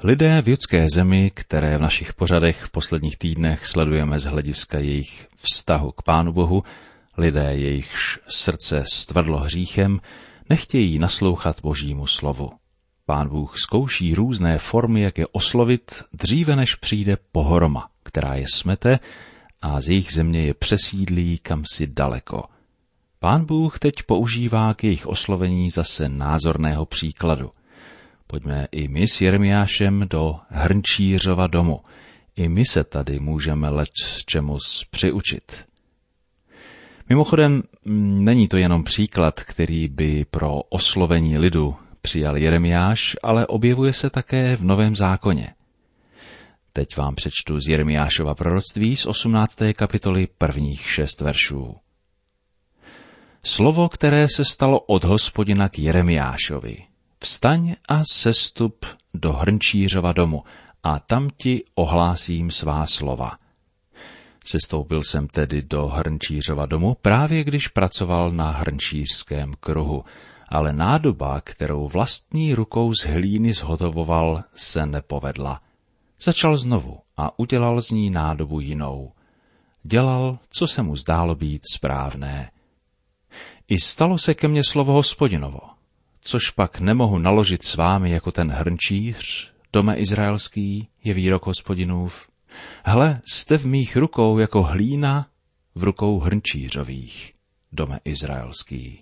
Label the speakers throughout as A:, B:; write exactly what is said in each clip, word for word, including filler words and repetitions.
A: Lidé v judské zemi, které v našich pořadech v posledních týdnech sledujeme z hlediska jejich vztahu k Pánu Bohu, lidé, jejichž srdce stvrdlo hříchem, nechtějí naslouchat Božímu slovu. Pán Bůh zkouší různé formy, jak je oslovit, dříve než přijde pohroma, která je smete a z jejich země je přesídlí kamsi daleko. Pán Bůh teď používá k jejich oslovení zase názorného příkladu. Pojďme i my s Jeremiášem do Hrnčířova domu. I my se tady můžeme leč čemus přiučit. Mimochodem, není to jenom příklad, který by pro oslovení lidu přijal Jeremiáš, ale objevuje se také v Novém zákoně. Teď vám přečtu z Jeremiášova proroctví z osmnácté kapitoly prvních šest veršů. Slovo, které se stalo od Hospodina k Jeremiášovi. Vstaň a sestup do Hrnčířova domu a tam ti ohlásím svá slova. Sestoupil jsem tedy do Hrnčířova domu právě když pracoval na hrnčířském kruhu, ale nádoba, kterou vlastní rukou z hlíny zhotovoval, se nepovedla. Začal znovu a udělal z ní nádobu jinou. Dělal, co se mu zdálo být správné. I stalo se ke mně slovo Hospodinovo, což pak nemohu naložit s vámi jako ten hrnčíř, dome izraelský, je výrok Hospodinův. Hle, jste v mých rukou jako hlína v rukou hrnčířových, dome izraelský.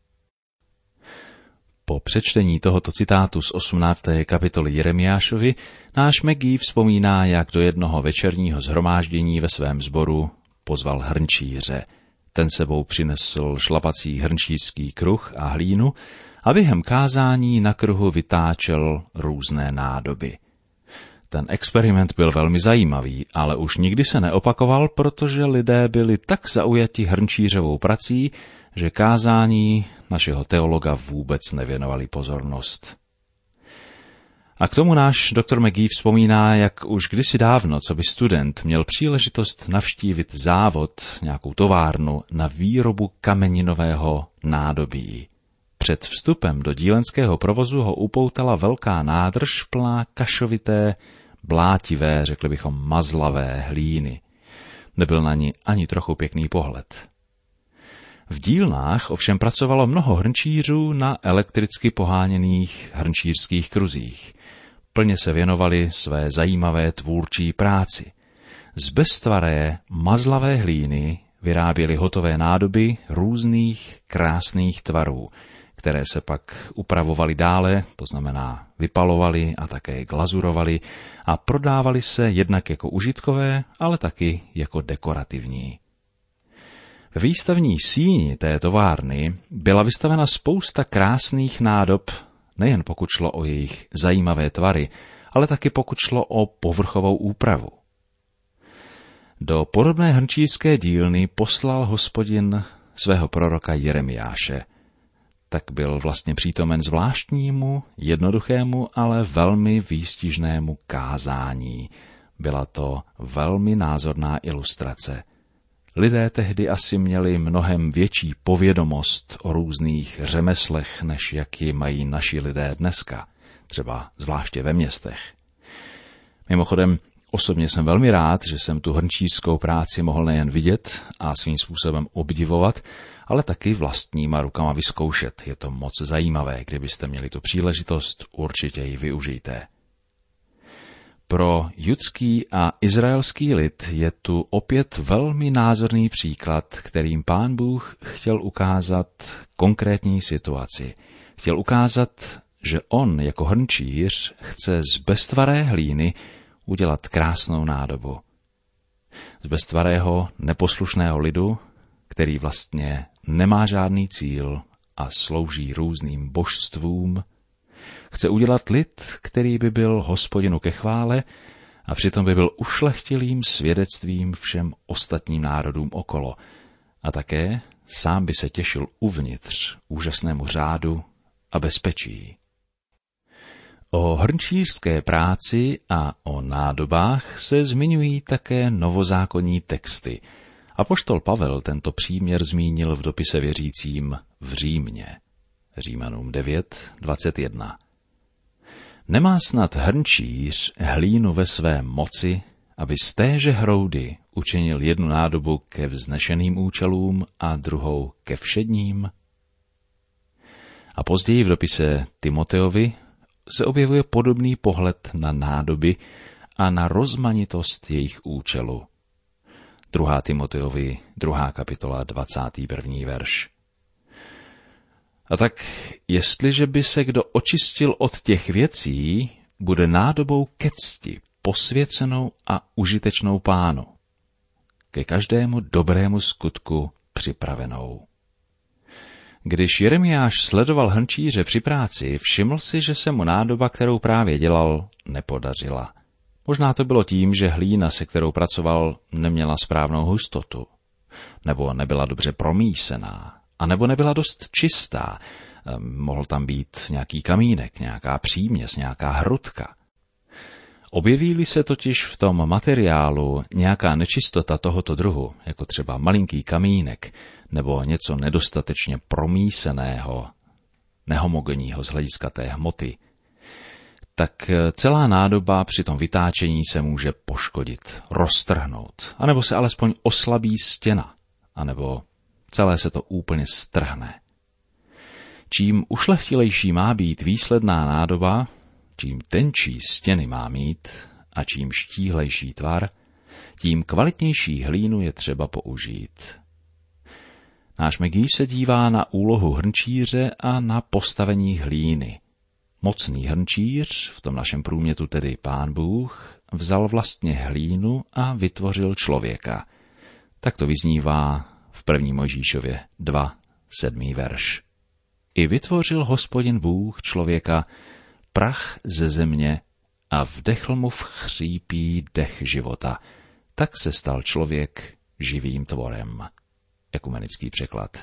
A: Po přečtení tohoto citátu z osmnácté kapitoly Jeremiášovi náš Maggie vzpomíná, jak do jednoho večerního shromáždění ve svém sboru pozval hrnčíře. Ten sebou přinesl šlapací hrnčířský kruh a hlínu a během kázání na kruhu vytáčel různé nádoby. Ten experiment byl velmi zajímavý, ale už nikdy se neopakoval, protože lidé byli tak zaujati hrnčířovou prací, že kázání našeho teologa vůbec nevěnovali pozornost. A k tomu náš doktor Maggie vzpomíná, jak už kdysi dávno, co by student, měl příležitost navštívit závod, nějakou továrnu na výrobu kameninového nádobí. Před vstupem do dílenského provozu ho upoutala velká nádrž plná kašovité, blátivé, řekli bychom mazlavé hlíny. Nebyl na ní ani trochu pěkný pohled. V dílnách ovšem pracovalo mnoho hrnčířů na elektricky poháněných hrnčířských kruzích. Plně se věnovali své zajímavé tvůrčí práci. Z beztvaré, mazlavé hlíny vyráběli hotové nádoby různých krásných tvarů, které se pak upravovaly dále, to znamená vypalovali a také glazurovali a prodávali se jednak jako užitkové, ale taky jako dekorativní. Ve výstavní síni té továrny byla vystavena spousta krásných nádob, nejen pokud šlo o jejich zajímavé tvary, ale taky pokud šlo o povrchovou úpravu. Do podobné hrnčířské dílny poslal Hospodin svého proroka Jeremiáše. Tak byl vlastně přítomen zvláštnímu, jednoduchému, ale velmi výstižnému kázání. Byla to velmi názorná ilustrace. Lidé tehdy asi měli mnohem větší povědomost o různých řemeslech, než jak ji mají naši lidé dneska, třeba zvláště ve městech. Mimochodem, osobně jsem velmi rád, že jsem tu hrnčířskou práci mohl nejen vidět a svým způsobem obdivovat, ale taky vlastníma rukama vyzkoušet. Je to moc zajímavé, kdybyste měli tu příležitost, určitě ji využijte. Pro judský a izraelský lid je tu opět velmi názorný příklad, kterým Pán Bůh chtěl ukázat konkrétní situaci. Chtěl ukázat, že on jako hrnčíř chce z beztvaré hlíny udělat krásnou nádobu. Z beztvarého, neposlušného lidu, který vlastně nemá žádný cíl a slouží různým božstvům, chce udělat lid, který by byl Hospodinu ke chvále a přitom by byl ušlechtilým svědectvím všem ostatním národům okolo a také sám by se těšil uvnitř úžasnému řádu a bezpečí. O hrnčířské práci a o nádobách se zmiňují také novozákonní texty. Apoštol Pavel tento příměr zmínil v dopise věřícím v Římě. Římanům devět dvacet jedna. Nemá snad hrnčíř hlínu ve své moci, aby z téže hroudy učinil jednu nádobu ke vznešeným účelům a druhou ke všedním? A později v dopise Timoteovi se objevuje podobný pohled na nádoby a na rozmanitost jejich účelu. druhá. Timoteovi, druhá kapitola, dvacátý první verš. A tak, jestliže by se kdo očistil od těch věcí, bude nádobou ke cti, posvěcenou a užitečnou Pánu, ke každému dobrému skutku připravenou. Když Jeremiáš sledoval hrnčíře při práci, všiml si, že se mu nádoba, kterou právě dělal, nepodařila. Možná to bylo tím, že hlína, se kterou pracoval, neměla správnou hustotu, nebo nebyla dobře promísená, a nebo nebyla dost čistá. Mohl tam být nějaký kamínek, nějaká příměs, nějaká hrudka. Objeví-li se totiž v tom materiálu nějaká nečistota tohoto druhu, jako třeba malinký kamínek, nebo něco nedostatečně promíseného, nehomogenního z hlediska té hmoty, tak celá nádoba při tom vytáčení se může poškodit, roztrhnout, anebo se alespoň oslabí stěna, anebo celé se to úplně strhne. Čím ušlechtilejší má být výsledná nádoba, čím tenčí stěny má mít a čím štíhlejší tvar, tím kvalitnější hlínu je třeba použít. Náš Megí se dívá na úlohu hrnčíře a na postavení hlíny. Mocný hrnčíř, v tom našem průmětu tedy Pán Bůh, vzal vlastně hlínu a vytvořil člověka. Tak to vyznívá v první Mojžíšově dva, sedmý verš. I vytvořil Hospodin Bůh člověka prach ze země a vdechl mu v chřípí dech života. Tak se stal člověk živým tvorem. Ekumenický překlad.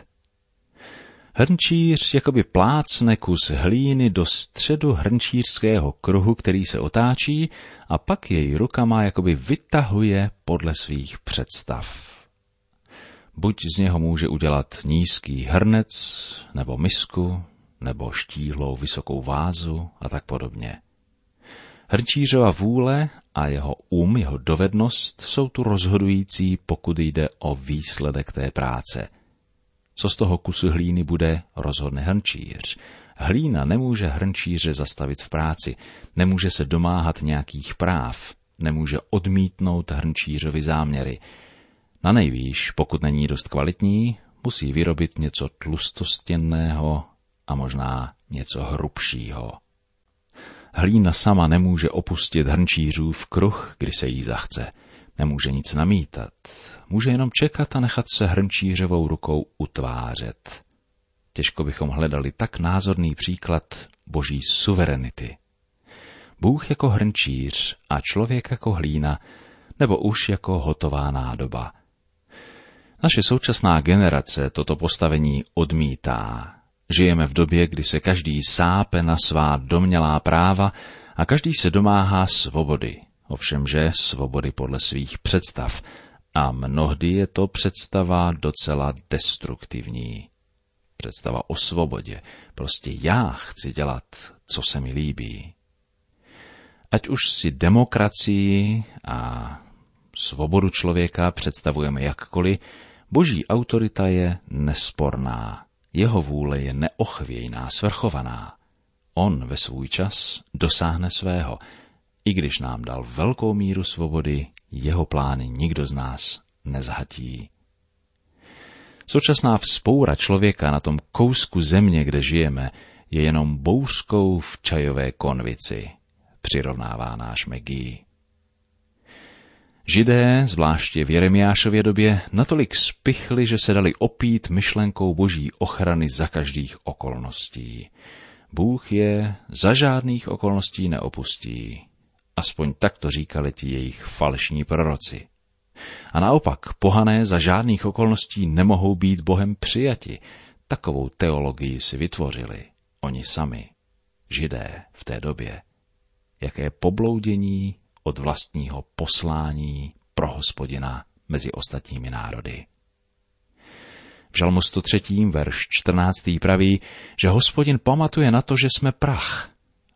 A: Hrnčíř jakoby plácne kus hlíny do středu hrnčířského kruhu, který se otáčí, a pak jej rukama jakoby vytahuje podle svých představ. Buď z něho může udělat nízký hrnec, nebo misku, nebo štíhlou vysokou vázu a tak podobně. Hrnčířova vůle a jeho um, jeho dovednost jsou tu rozhodující, pokud jde o výsledek té práce. Co z toho kusu hlíny bude, rozhodne hrnčíř. Hlína nemůže hrnčíře zastavit v práci, nemůže se domáhat nějakých práv, nemůže odmítnout hrnčířovi záměry. Na nejvýš, pokud není dost kvalitní, musí vyrobit něco tlustostěnného a možná něco hrubšího. Hlína sama nemůže opustit hrnčířův kruh, kdy se jí zachce. Nemůže nic namítat. Může jenom čekat a nechat se hrnčířovou rukou utvářet. Těžko bychom hledali tak názorný příklad boží suverenity. Bůh jako hrnčíř a člověk jako hlína, nebo už jako hotová nádoba. Naše současná generace toto postavení odmítá. Žijeme v době, kdy se každý sápe na svá domnělá práva a každý se domáhá svobody. Ovšemže svobody podle svých představ. A mnohdy je to představa docela destruktivní. Představa o svobodě. Prostě já chci dělat, co se mi líbí. Ať už si demokracii a svobodu člověka představujeme jakkoliv, boží autorita je nesporná. Jeho vůle je neochvějná, svrchovaná. On ve svůj čas dosáhne svého. I když nám dal velkou míru svobody, jeho plány nikdo z nás nezhatí. Současná vzpoura člověka na tom kousku země, kde žijeme, je jenom bouřkou v čajové konvici, přirovnává náš Megí. Židé, zvláště v Jeremiášově době, natolik spichli, že se dali opít myšlenkou boží ochrany za každých okolností. Bůh je za žádných okolností neopustí. Aspoň tak to říkali ti jejich falešní proroci. A naopak, pohané za žádných okolností nemohou být Bohem přijati. Takovou teologii si vytvořili oni sami, Židé v té době. Jaké pobloudění od vlastního poslání pro Hospodina mezi ostatními národy. V Žalmu sto tři, verš čtrnáctý praví, že Hospodin pamatuje na to, že jsme prach.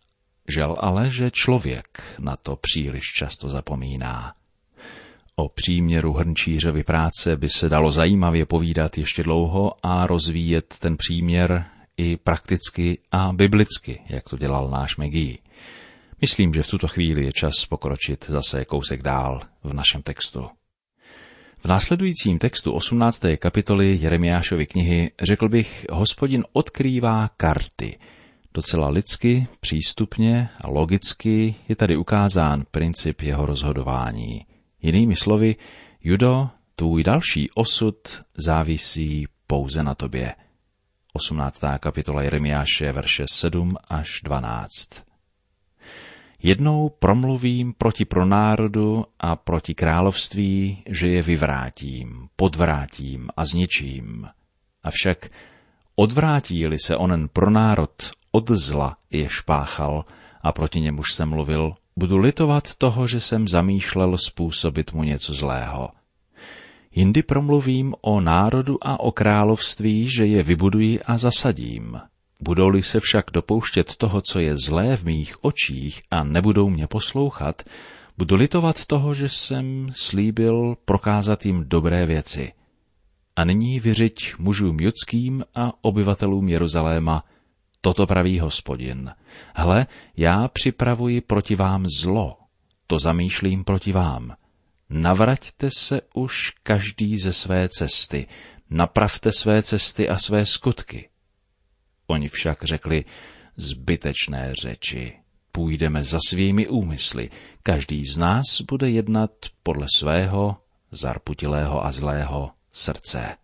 A: Žel ale, že člověk na to příliš často zapomíná. O příměru hrnčířovy práce by se dalo zajímavě povídat ještě dlouho a rozvíjet ten příměr i prakticky a biblicky, jak to dělal náš Maggie. Myslím, že v tuto chvíli je čas pokročit zase kousek dál v našem textu. V následujícím textu osmnácté kapitoly Jeremiášovy knihy, řekl bych, Hospodin odkrývá karty. Docela lidsky, přístupně a logicky je tady ukázán princip jeho rozhodování. Jinými slovy, Judo, tvůj další osud závisí pouze na tobě. osmnáctá kapitola Jeremiáše, verše sedm až dvanáct. Jednou promluvím proti pronárodu a proti království, že je vyvrátím, podvrátím a zničím. Avšak odvrátí-li se onen pronárod od zla, jež páchal, a proti němuž jsem mluvil, budu litovat toho, že jsem zamýšlel způsobit mu něco zlého. Jindy promluvím o národu a o království, že je vybuduji a zasadím. Budou-li se však dopouštět toho, co je zlé v mých očích a nebudou mě poslouchat, budu litovat toho, že jsem slíbil prokázat jim dobré věci. A nyní vyřiď mužům judským a obyvatelům Jeruzaléma, toto praví Hospodin. Hle, já připravuji proti vám zlo, to zamýšlím proti vám. Navraťte se už každý ze své cesty, napravte své cesty a své skutky. Oni však řekli, zbytečné řeči, půjdeme za svými úmysly, každý z nás bude jednat podle svého zarputilého a zlého srdce.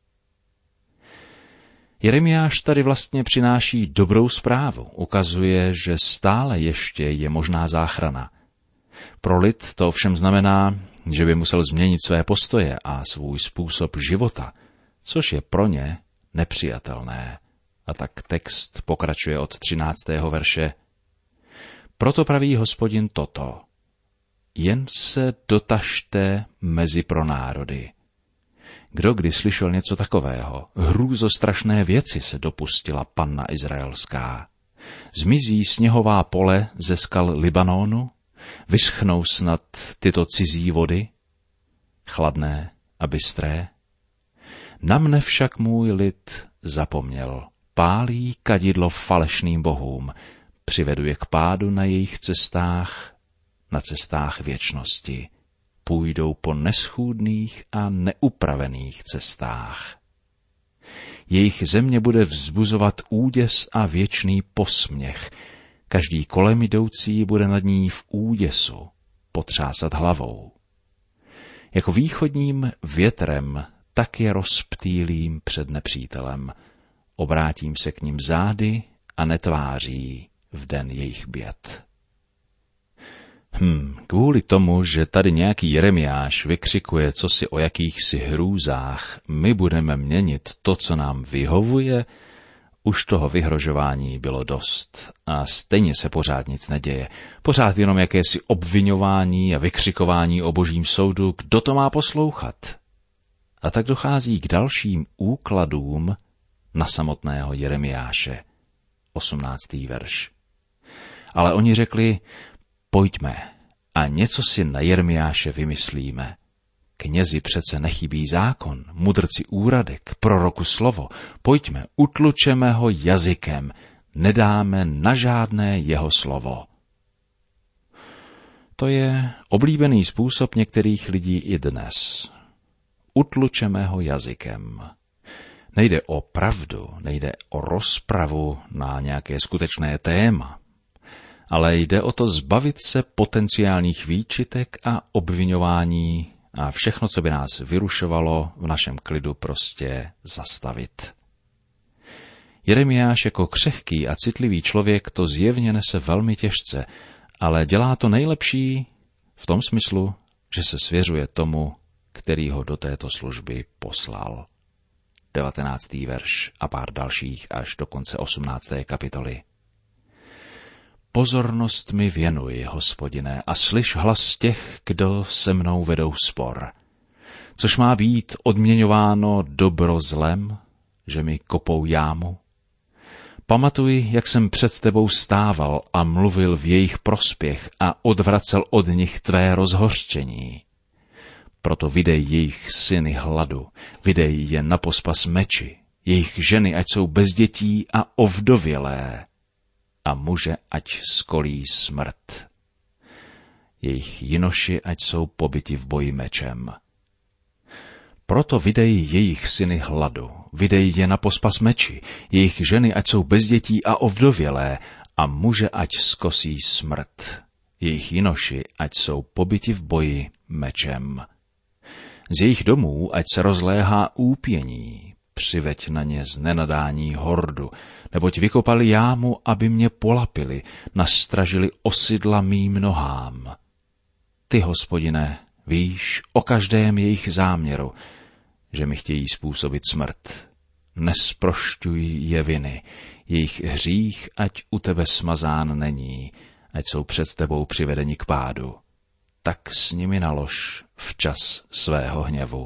A: Jeremiáš tady vlastně přináší dobrou zprávu, ukazuje, že stále ještě je možná záchrana. Pro lid to ovšem znamená, že by musel změnit své postoje a svůj způsob života, což je pro ně nepřijatelné. A tak text pokračuje od třináctého verše. Proto praví Hospodin toto. Jen se dotažte mezi pronárody. Kdo kdy slyšel něco takového? Hrůzostrašné věci se dopustila panna izraelská. Zmizí sněhová pole ze skal Libanonu? Vyschnou snad tyto cizí vody? Chladné a bystré? Na mne však můj lid zapomněl. Pálí kadidlo falešným bohům, přivedu je k pádu na jejich cestách, na cestách věčnosti. Půjdou po neschůdných a neupravených cestách. Jejich země bude vzbuzovat úděs a věčný posměch. Každý kolem jdoucí bude nad ní v úděsu potřásat hlavou. Jako východním větrem tak je rozptýlím před nepřítelem. Obrátím se k ním zády a netváří v den jejich běd. Hm, kvůli tomu, že tady nějaký Jeremiáš vykřikuje cosi o jakýchsi hrůzách, my budeme měnit to, co nám vyhovuje, už toho vyhrožování bylo dost a stejně se pořád nic neděje. Pořád jenom jakési obviňování a vykřikování o božím soudu, kdo to má poslouchat. A tak dochází k dalším úkladům na samotného Jeremiáše. osmnáctý verš. Ale oni řekli, pojďme a něco si na Jeremiáše vymyslíme. Knězi přece nechybí zákon, mudrci úradek, proroku slovo. Pojďme, utlučeme ho jazykem, nedáme na žádné jeho slovo. To je oblíbený způsob některých lidí i dnes. Utlučeme ho jazykem. Nejde o pravdu, nejde o rozpravu na nějaké skutečné téma, ale jde o to zbavit se potenciálních výčitek a obviňování a všechno, co by nás vyrušovalo, v našem klidu prostě zastavit. Jeremiáš jako křehký a citlivý člověk to zjevně nese velmi těžce, ale dělá to nejlepší v tom smyslu, že se svěřuje tomu, který ho do této služby poslal. devatenáctý verš a pár dalších až do konce osmnácté kapitoly. Pozornost mi věnuj, Hospodine, a slyš hlas těch, kdo se mnou vedou spor. Což má být odměňováno dobro zlem, že mi kopou jámu? Pamatuj, jak jsem před tebou stával a mluvil v jejich prospěch a odvracel od nich tvé rozhořčení. Proto vydej jejich syny hladu, vydej je na pospas meči, jejich ženy ať jsou bez dětí a ovdovělé, a muže ať skolí smrt. Jejich jinoši ať jsou pobiti v boji mečem. Proto vydej jejich syny hladu, vydej je na pospas meči, jejich ženy ať jsou bez dětí a ovdovělé, a muže ať skosí smrt. Jejich jinoši ať jsou pobiti v boji mečem. Z jejich domů ať se rozléhá úpění, přiveď na ně z nenadání hordu, neboť vykopali jámu, aby mě polapili, nastražili osidla mým nohám. Ty, Hospodine, víš o každém jejich záměru, že mi chtějí způsobit smrt. Nesprošťuj je viny, jejich hřích ať u tebe smazán není, ať jsou před tebou přivedeni k pádu. Tak s nimi nalož v čas svého hněvu.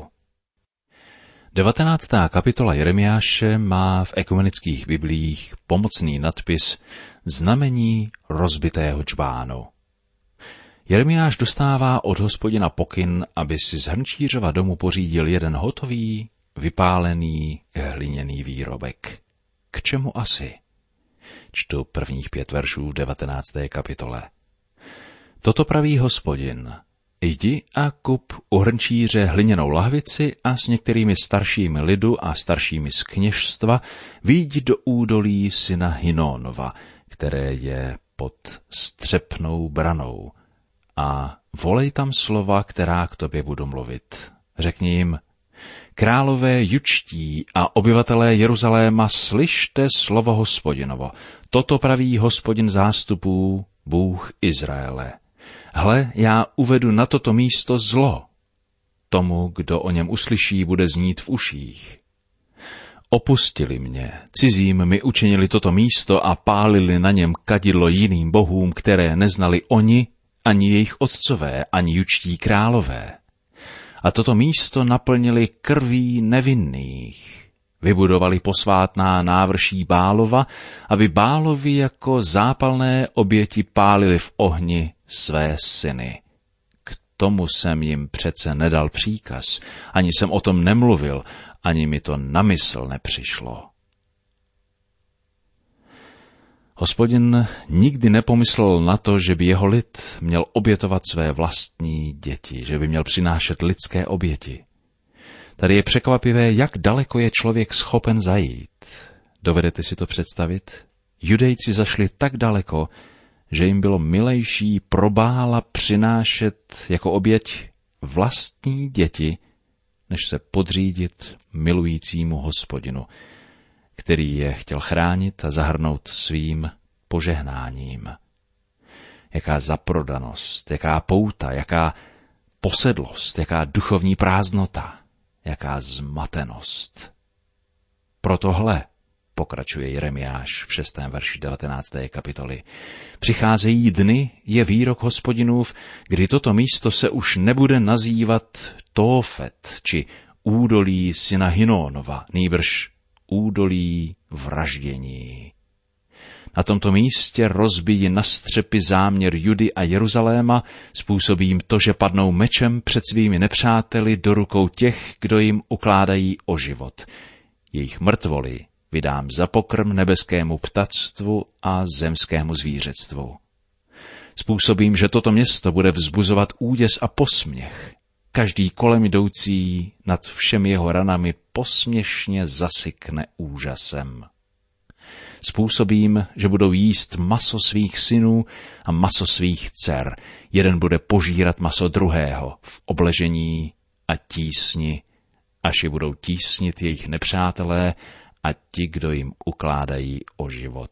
A: devatenáctá kapitola Jeremiáše má v ekumenických bibliích pomocný nadpis Znamení rozbitého džbánu. Jeremiáš dostává od Hospodina pokyn, aby si z hrnčířova domu pořídil jeden hotový, vypálený hliněný výrobek. K čemu asi? Čtu prvních pět veršů v devatenácté kapitole. Toto praví Hospodin. Jdi a kup u hrnčíře hliněnou lahvici a s některými staršími lidu a staršími z kněžstva vyjdi do údolí syna Hinónova, které je pod střepnou branou, a volej tam slova, která k tobě budu mluvit. Řekni jim, králové jučtí a obyvatelé Jeruzaléma, slyšte slovo Hospodinovo. Toto praví Hospodin zástupů, Bůh Izraele. Hle, já uvedu na toto místo zlo. Tomu, kdo o něm uslyší, bude znít v uších. Opustili mě, cizím mi učinili toto místo a pálili na něm kadidlo jiným bohům, které neznali oni, ani jejich otcové, ani jučtí králové. A toto místo naplnili krví nevinných. Vybudovali posvátná návrší Bálova, aby Bálovi jako zápalné oběti pálili v ohni své syny. K tomu jsem jim přece nedal příkaz, ani jsem o tom nemluvil, ani mi to na mysl nepřišlo. Hospodin nikdy nepomyslel na to, že by jeho lid měl obětovat své vlastní děti, že by měl přinášet lidské oběti. Tady je překvapivé, jak daleko je člověk schopen zajít. Dovedete si to představit? Judejci zašli tak daleko, že jim bylo milejší pro Bála přinášet jako oběť vlastní děti, než se podřídit milujícímu Hospodinu, který je chtěl chránit a zahrnout svým požehnáním. Jaká zaprodanost, jaká pouta, jaká posedlost, jaká duchovní prázdnota, jaká zmatenost. Proto hle, pokračuje Jeremiáš v šestém verši devatenácté kapitoly, přicházejí dny, je výrok Hospodinův, kdy toto místo se už nebude nazývat Tófet, či údolí syna Hinónova, nýbrž údolí vraždění. Na tomto místě rozbijí na střepy záměr Judy a Jeruzaléma, způsobím to, že padnou mečem před svými nepřáteli do rukou těch, kdo jim ukládají o život. Jejich mrtvoly vydám za pokrm nebeskému ptactvu a zemskému zvířectvu. Způsobím, že toto město bude vzbuzovat úděs a posměch. Každý kolem jdoucí nad všemi jeho ranami posměšně zasykne úžasem. Způsobím, že budou jíst maso svých synů a maso svých dcer. Jeden bude požírat maso druhého v obležení a tísni, až je budou tísnit jejich nepřátelé a ti, kdo jim ukládají o život.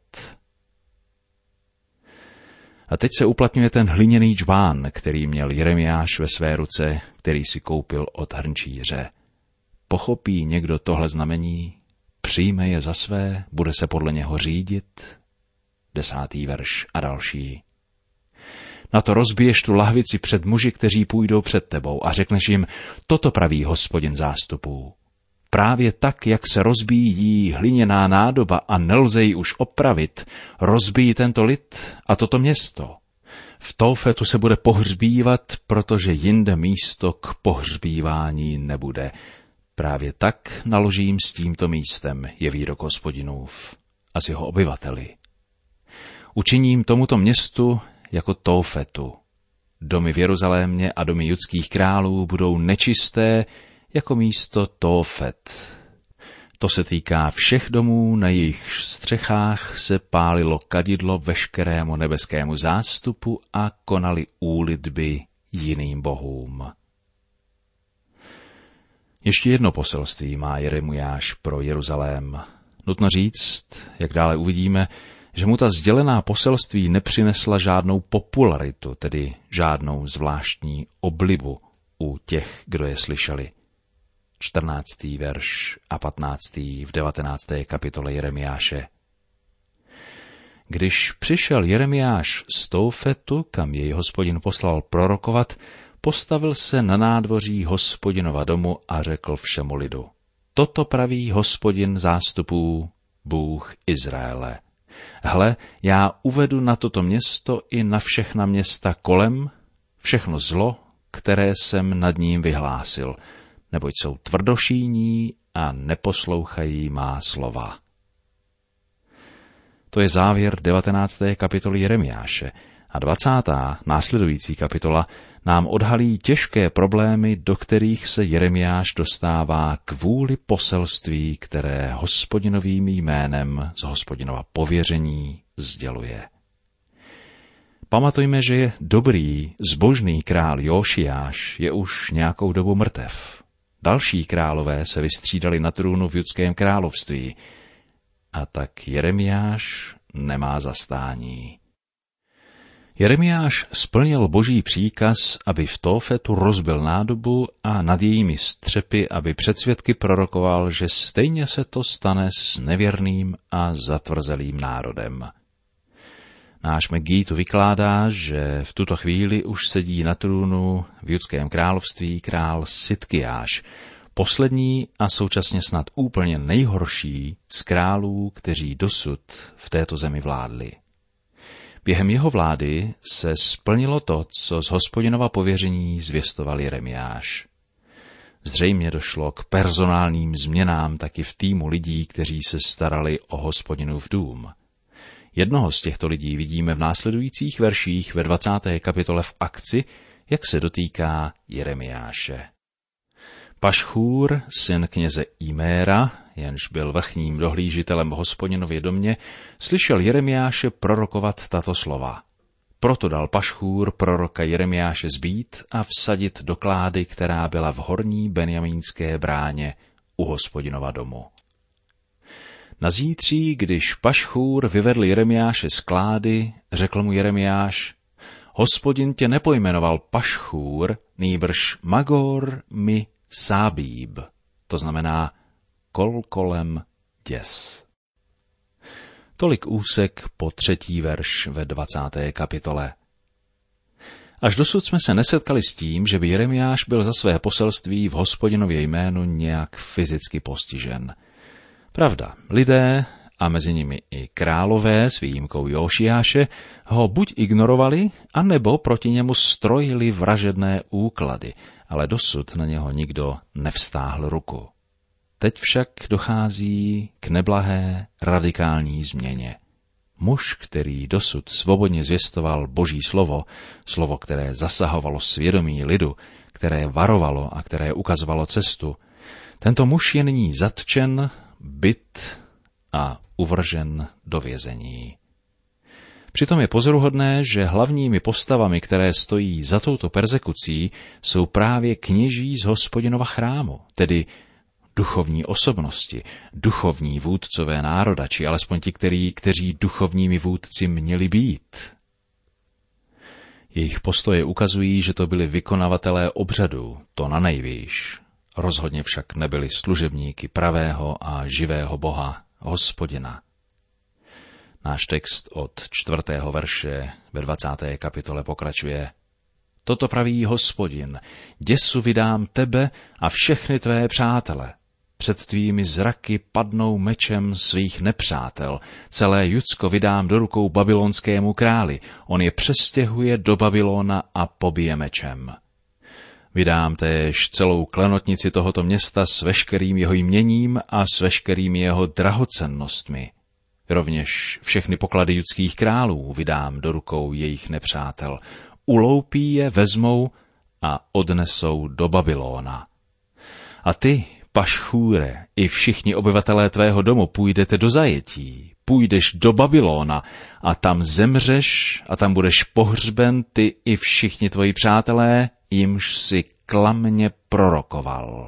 A: A teď se uplatňuje ten hliněný džbán, který měl Jeremiáš ve své ruce, který si koupil od hrnčíře. Pochopí někdo tohle znamení? Přijme je za své, bude se podle něho řídit? Desátý verš a další. Na to rozbiješ tu lahvici před muži, kteří půjdou před tebou a řekneš jim, toto praví Hospodin zástupů. právě tak, jak se rozbíjí hliněná nádoba a nelze ji už opravit, rozbíjí tento lid a toto město. V Tófetu se bude pohřbívat, protože jinde místo k pohřbívání nebude. Právě tak naložím s tímto místem, je výrok Hospodinův, a s jeho obyvateli. Učiním tomuto městu jako Tófetu. Domy v Jeruzalémě a domy judských králů budou nečisté jako místo Tófet. To se týká všech domů, na jejich střechách se pálilo kadidlo veškerému nebeskému zástupu a konali úlitby jiným bohům. Ještě jedno poselství má Jeremiáš pro Jeruzalém. Nutno říct, jak dále uvidíme, že mu ta sdělená poselství nepřinesla žádnou popularitu, tedy žádnou zvláštní oblibu u těch, kdo je slyšeli. čtrnáctý verš a patnáctý v devatenácté kapitole Jeremiáše. Když přišel Jeremiáš z Tófetu, kam jej Hospodin poslal prorokovat, postavil se na nádvoří Hospodinova domu a řekl všemu lidu: Toto praví Hospodin zástupů, Bůh Izraele. Hle, já uvedu na toto město i na všechna města kolem všechno zlo, které jsem nad ním vyhlásil, neboť jsou tvrdošíní a neposlouchají má slova. To je závěr devatenácté kapitoly Jeremiáše a dvacátá následující kapitola nám odhalí těžké problémy, do kterých se Jeremiáš dostává kvůli poselství, které Hospodinovým jménem z Hospodinova pověření sděluje. Pamatujme, že je dobrý, zbožný král Jóšiáš je už nějakou dobu mrtev. Další králové se vystřídali na trůnu v judském království a tak Jeremiáš nemá zastání. Jeremiáš splnil boží příkaz, aby v Tófetu rozbil nádobu a nad jejími střepy, aby před svědky prorokoval, že stejně se to stane s nevěrným a zatvrzelým národem. Náš McGee tu vykládá, že v tuto chvíli už sedí na trůnu v judském království král Sidkiáš, poslední a současně snad úplně nejhorší z králů, kteří dosud v této zemi vládli. Během jeho vlády se splnilo to, co z Hospodinova pověření zvěstoval Jeremiáš. Zřejmě došlo k personálním změnám taky v týmu lidí, kteří se starali o Hospodinův dům. Jednoho z těchto lidí vidíme v následujících verších ve dvacáté kapitole v akci, jak se dotýká Jeremiáše. Pašchůr, syn kněze Iméra, jenž byl vrchním dohlížitelem v Hospodinově domě, slyšel Jeremiáše prorokovat tato slova. Proto dal Pašchůr proroka Jeremiáše zbít a vsadit do klády, která byla v horní benjamínské bráně u Hospodinova domu. Na zítří, když Pašchůr vyvedl Jeremiáše z klády, řekl mu Jeremiáš: Hospodin tě nepojmenoval Pašchůr, nýbrž Magor mi Sábíb, to znamená kol kolem děs. Tolik úsek po třetí verš ve dvacáté kapitole. Až dosud jsme se nesetkali s tím, že by Jeremiáš byl za své poselství v Hospodinově jménu nějak fyzicky postižen. Pravda, lidé, a mezi nimi i králové s výjimkou Jóšiáše, ho buď ignorovali, anebo proti němu strojili vražedné úklady, ale dosud na něho nikdo nevstáhl ruku. Teď však dochází k neblahé radikální změně. Muž, který dosud svobodně zvěstoval Boží slovo, slovo, které zasahovalo svědomí lidu, které varovalo a které ukazovalo cestu, tento muž je nyní zatčen, bit a uvržen do vězení. Přitom je pozoruhodné, že hlavními postavami, které stojí za touto perzekucí, jsou právě kněží z Hospodinova chrámu, tedy duchovní osobnosti, duchovní vůdcové národa, či alespoň ti, který, kteří duchovními vůdci měli být. Jejich postoje ukazují, že to byli vykonavatelé obřadů, to na nejvýš. Rozhodně však nebyli služebníky pravého a živého Boha, Hospodina. Náš text od čtvrtého verše ve dvacáté kapitole pokračuje: Toto praví Hospodin, děsu vydám tebe a všechny tvé přátele. Před tvými zraky padnou mečem svých nepřátel. Celé Judsko vydám do rukou babylonskému králi. On je přestěhuje do Babylona a pobije mečem. Vydám též celou klenotnici tohoto města s veškerým jeho jměním a s veškerými jeho drahocennostmi. Rovněž všechny poklady judských králů vydám do rukou jejich nepřátel. Uloupí je, vezmou a odnesou do Babylona. A ty, Pašchůre, i všichni obyvatelé tvého domu půjdete do zajetí, půjdeš do Babylona a tam zemřeš a tam budeš pohřben ty i všichni tvoji přátelé, jimž si klamně prorokoval.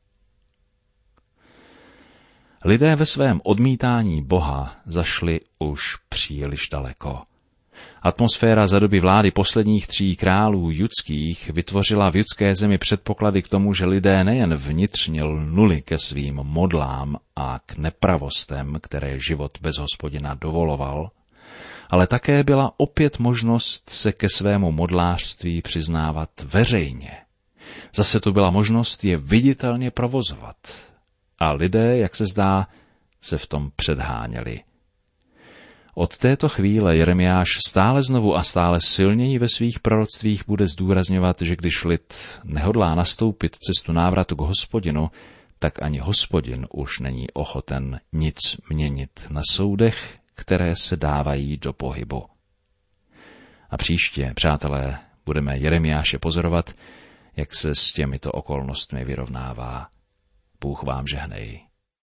A: Lidé ve svém odmítání Boha zašli už příliš daleko. Atmosféra za doby vlády posledních tří králů judských vytvořila v judské zemi předpoklady k tomu, že lidé nejen vnitřně lnuli ke svým modlám a k nepravostem, které život bez Hospodina dovoloval, ale také byla opět možnost se ke svému modlářství přiznávat veřejně. Zase tu byla možnost je viditelně provozovat. A lidé, jak se zdá, se v tom předháněli. Od této chvíle Jeremiáš stále znovu a stále silněji ve svých proroctvích bude zdůrazňovat, že když lid nehodlá nastoupit cestu návratu k Hospodinu, tak ani Hospodin už není ochoten nic měnit na soudech, které se dávají do pohybu. A příště, přátelé, budeme Jeremiáše pozorovat, jak se s těmito okolnostmi vyrovnává. Bůh vám žehnej.